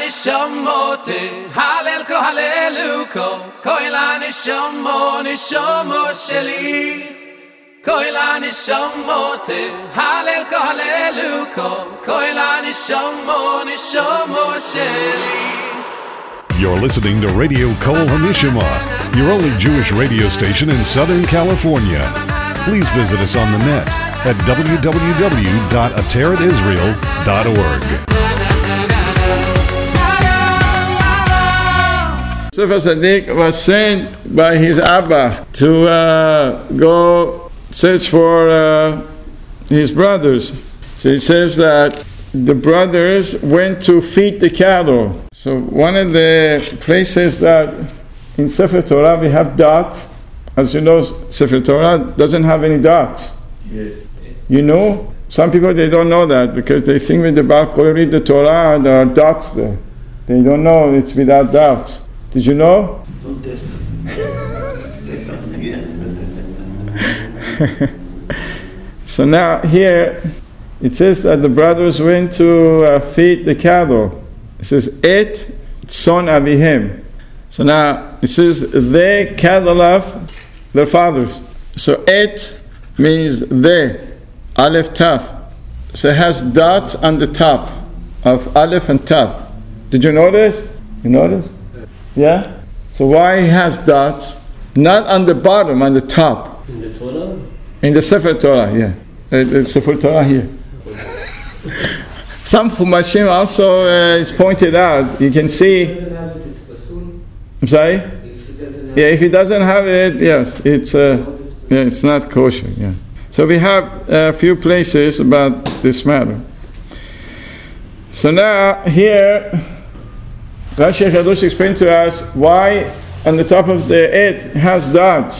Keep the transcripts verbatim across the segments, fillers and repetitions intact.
nishamote halel ko haleluko koila nishamo nishamo sheli koila nishamote halel ko haleluko koila nishamo nishamo sheli. You're listening to Radio Kol Hanishma, your only Jewish radio station in Southern California. Please visit us on the net at w w w dot ateret israel dot org. Sefer Tzaddik was sent by his Abba to uh, go search for uh, his brothers. So he says that the brothers went to feed the cattle. So one of the places that in Sefer Torah we have dots. As you know, Sefer Torah doesn't have any dots. Yeah. You know? Some people, they don't know that because they think when the Baal Kol read the Torah, there are dots there. They don't know it's without dots. Did you know? Don't test me. Take something again. So now here, it says that the brothers went to uh, feed the cattle. It says, Et son avihem. So now, it says, they cattle of their fathers. So et means they, aleph taf. So it has dots on the top of aleph and taf. Did you notice? You notice? Yeah? So why it has dots? Not on the bottom, on the top. In the Torah? In the Sefer Torah, yeah. The, the Sefer Torah here. Some Chumashim also uh, is pointed out. You can see. If it doesn't have it, it's pasul. I'm sorry? If it doesn't have Yeah, if it doesn't have it, yes, it's uh, yeah, it's not kosher. Yeah. So we have a few places about this matter. So now here, Rashi Kadosh explained to us why on the top of the et has dots.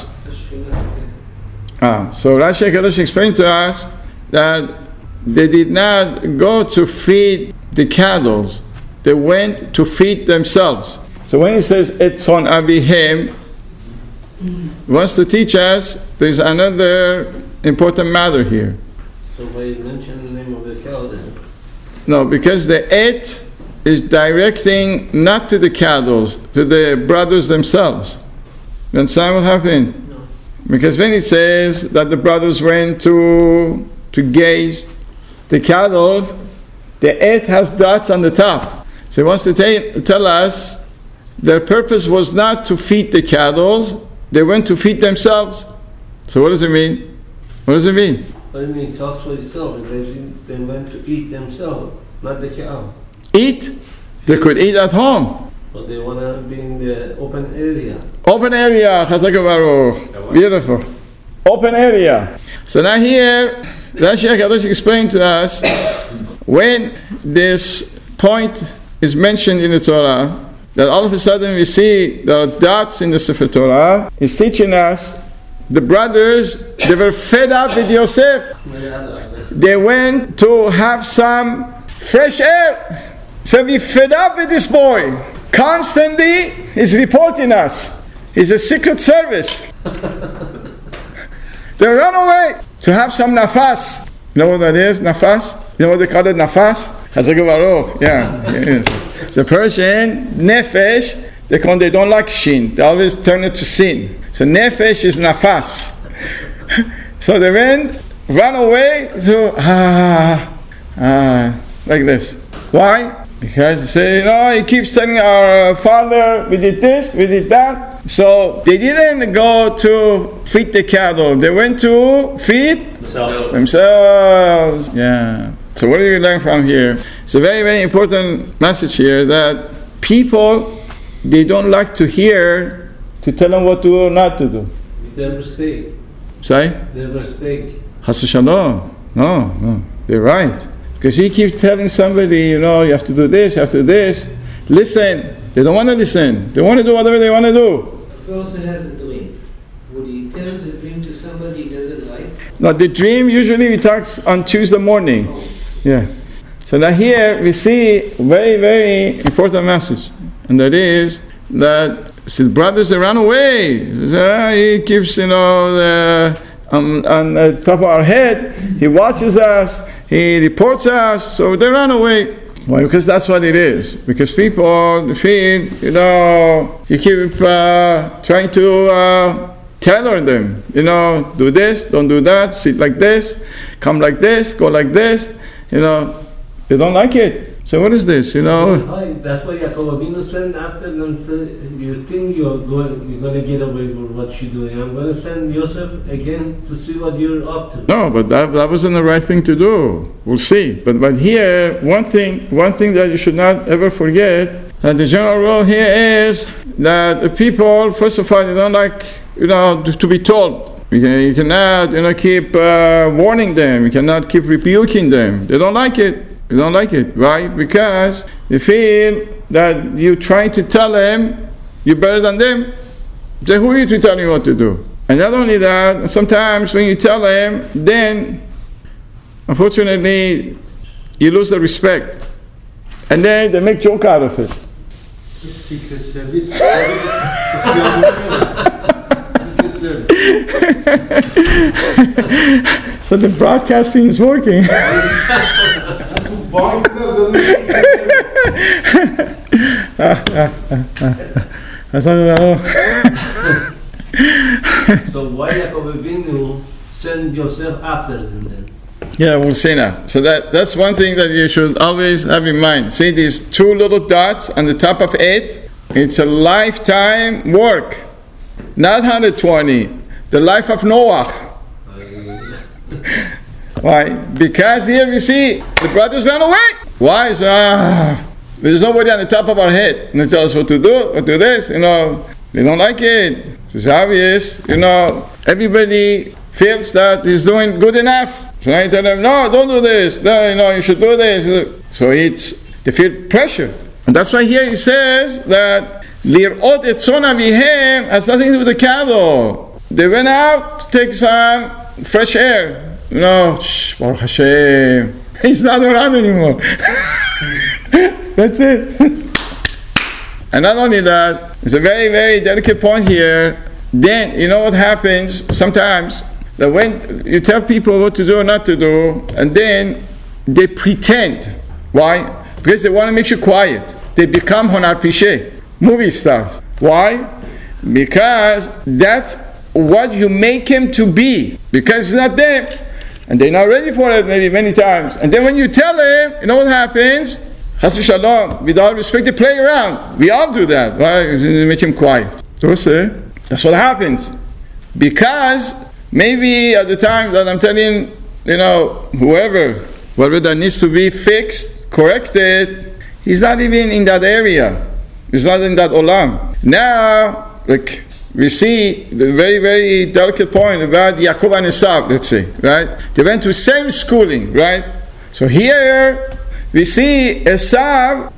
Ah, so Rashi Kadosh explained to us that they did not go to feed the cattle; they went to feed themselves. So when he says et son avihem, he wants to teach us there's another important matter here. So why you mention the name of the cow then? No, because the et is directing not to the cattle, to the brothers themselves. You understand what happened? No. Because when it says that the brothers went to to gaze the cattle, the et has dots on the top. So he wants to tell, tell us their purpose was not to feed the cattle, they went to feed themselves. So what does it mean? What does it mean? What do you mean? Talks for itself. They, they went to eat themselves, not the cow. Eat? They could eat at home. But they want to be in the open area. Open area, Chazak Baruch. Beautiful. Open area. So now here, Rashi HaKadosh explained to us, when this point is mentioned in the Torah, that all of a sudden we see there are dots in the Sefer Torah, he's teaching us, the brothers, they were fed up with Yosef. They went to have some fresh air. So we fed up with this boy. Constantly, he's reporting us. He's a secret service. They run away to have some nafas. You know what that is, nafas? You know what they call it, nafas? Chazak Baruch. Yeah. yeah. The Persian, nefesh, they, call, they don't like shin. They always turn it to sin. So nefesh is nafas. So they went, ran away to, ah, ah, like this. Why? Because they say, you know, he keeps telling our father, we did this, we did that. So they didn't go to feed the cattle. They went to feed Themselves. themselves. Yeah. So what do you learn from here? It's a very, very important message here that people, they don't like to hear to tell them what to do or not to do. Their mistake. Sorry? Their mistake. Chas v'shalom. No, no. They're right. Because he keeps telling somebody, you know, you have to do this, you have to do this. Listen. They don't want to listen. They want to do whatever they want to do. A person has a dream. Would he tell the dream to somebody he doesn't like? No, the dream usually we talk on Tuesday morning. Oh. Yeah. So now here we see very, very important message. And that is that his brothers, they ran away. Uh, he keeps, you know, the, um, on the top of our head. He watches us. He reports us. So they ran away. Why? Because that's what it is. Because people feel, you know, you keep uh, trying to uh, tailor them. You know, do this, don't do that, sit like this, come like this, go like this. You know, they don't like it. So what is this? You know? That's why Yaakov Avinu sent after them. You think you're going, you're going to get away with what you're doing. I'm going to send Yosef again to see what you're up to. No, but that that wasn't the right thing to do. We'll see. But but here, one thing one thing that you should not ever forget, that the general rule here is that the people, first of all, they don't like, you know, to, to be told. You, can, you cannot, you know, keep uh, warning them. You cannot keep rebuking them. They don't like it. They don't like it. Why? Because they feel that you try to tell them you're better than them. Say, who are you to tell me what to do? And not only that, sometimes when you tell them, then, unfortunately, you lose the respect. And then they make joke out of it. Secret service. So the broadcasting is working. So why Yaakov Avinu send Yosef after them then? Yeah, we'll see now. So that, that's one thing that you should always have in mind. See these two little dots on the top of it? It's a lifetime work. Not one hundred twenty. The life of Noah. Why? Because here we see the brothers ran away. Why? So, uh, there's nobody on the top of our head. And they tell us what to do, what to do this. You know, they don't like it. It's obvious. You know, everybody feels that he's doing good enough. So I tell them, no, don't do this. No, you know, you should do this. So it's, they feel pressure. And that's why here he says that Lir'ot et tzon avihem has nothing to do with the cattle. They went out to take some fresh air. You know, shh, Baruch Hashem, he's not around anymore. That's it. And not only that, it's a very, very delicate point here. Then, you know what happens sometimes? That when you tell people what to do or not to do, and then they pretend. Why? Because they want to make you quiet. They become honar pishe, movie stars. Why? Because that's what you make him to be. Because it's not them. And they're not ready for it maybe many times. And then when you tell them, you know what happens? Chas v'shalom, with all respect, they play around. We all do that. Why? They make him quiet. So say, that's what happens. Because maybe at the time that I'm telling, you know, whoever, whatever that needs to be fixed, corrected, he's not even in that area. He's not in that olam. Now, like, we see the very, very delicate point about Yaakov and Esav, let's say, right? They went to same schooling, right? So here, we see Esav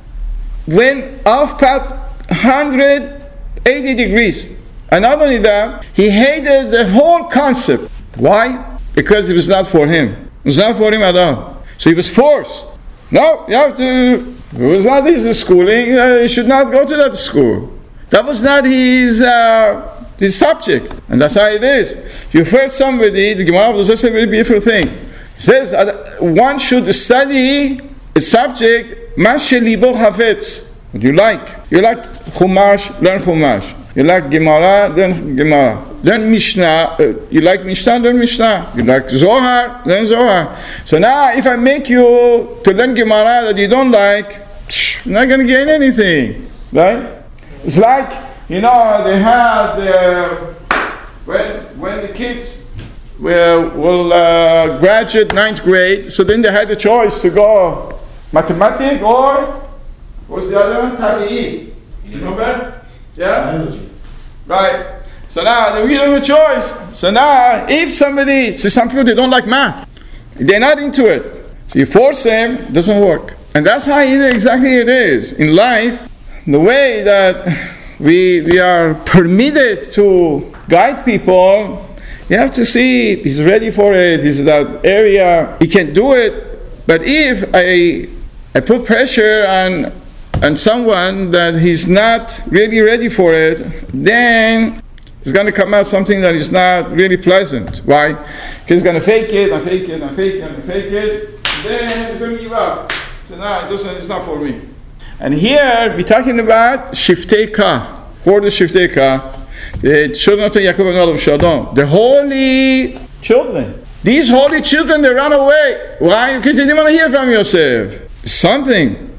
went off path one hundred eighty degrees. And not only that, he hated the whole concept. Why? Because it was not for him. It was not for him at all. So he was forced. No, you have to, it was not his schooling, uh, he should not go to that school. That was not his uh, his subject. And that's how it is. You first somebody, the Gemara does say a very beautiful thing. It says uh, one should study a subject, Mashe libo hafetz. What you like. You like Chumash, learn Chumash. You like Gemara, learn Gemara. Learn Mishnah. Uh, you like Mishnah, learn Mishnah. You like Zohar, learn Zohar. So now if I make you to learn Gemara that you don't like, you're not going to gain anything. Right? It's like, you know, they had, uh, when, when the kids will, will uh, graduate ninth grade, so then they had the choice to go mathematics or, what's the other one? Tabi'i. You know that? Yeah? Biology. Right. So now they give them a choice. So now, if somebody, so some people, they don't like math. They're not into it. So you force them, it doesn't work. And that's how it, exactly it is. In life, the way that we we are permitted to guide people, you have to see if he's ready for it, he's in that area, he can do it. But if I I put pressure on on someone that he's not really ready for it, then it's going to come out something that is not really pleasant. Why? Because he's going to fake it and fake it and fake it and fake it, and then he's going to give up. So So no, this one is not for me. And here we're talking about Shiftei Ka. For the Shiftei Ka, the children of Yaakov and of Shalom, the holy children. These holy children, they ran away. Why? Because they didn't want to hear from Yosef. Something.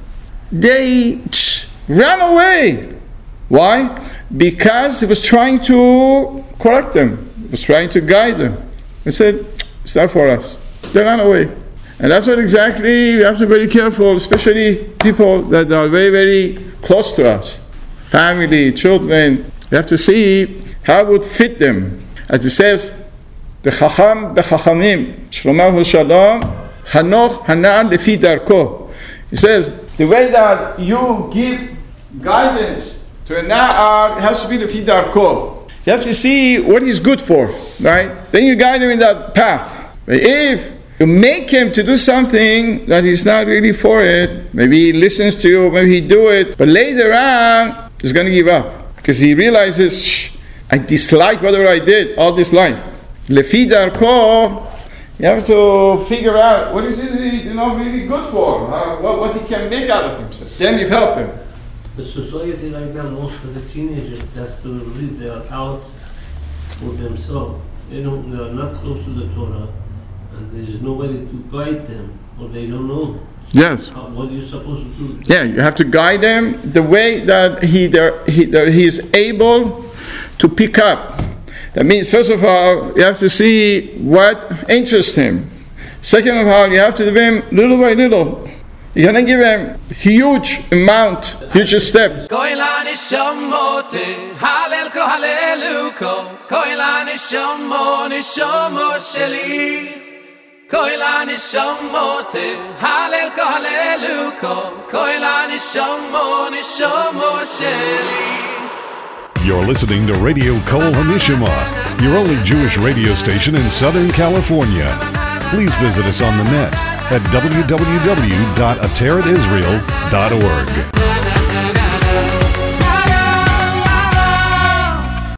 They ran away. Why? Because he was trying to correct them. He was trying to guide them. He said, it's not for us. They ran away. And that's what exactly we have to be very careful, especially people that are very, very close to us. Family, children. We have to see how it would fit them. As it says, the Chacham, the Chachamim, Shlomo Shalom, Hanoch, Hanan, Lefi Darko. He says, the way that you give guidance to a Na'ar, it has to be Lefi Darko. You have to see what he's good for, right? Then you guide him in that path. But if you make him to do something that he's not really for it, maybe he listens to you, maybe he do it, but later on, he's going to give up. Because he realizes, Shh, I dislike whatever I did all this life. Lefi darko, you have to figure out what is it you know really good for, uh, what, what he can make out of himself. Then you help him. The society right now, most of the teenagers, that's the reason they are out for themselves. They don't, they are not close to the Torah, and there is nobody to guide them, or they don't know. Yes. How, what are you supposed to do? Yeah, you have to guide them the way that he there he that he is able to pick up. That means, first of all, you have to see what interests him. Second of all, you have to give him little by little. You cannot give him huge amount, huge steps. Koilani shamote, halel ko haleluko, koilani shamo nishamo sheli. Koilani shamote, halel ko haleluko, koilani shamo nishamo sheli. You're listening to Radio Kol HaNishama, your only Jewish radio station in Southern California. Please visit us on the net at w w w dot ateret israel dot org.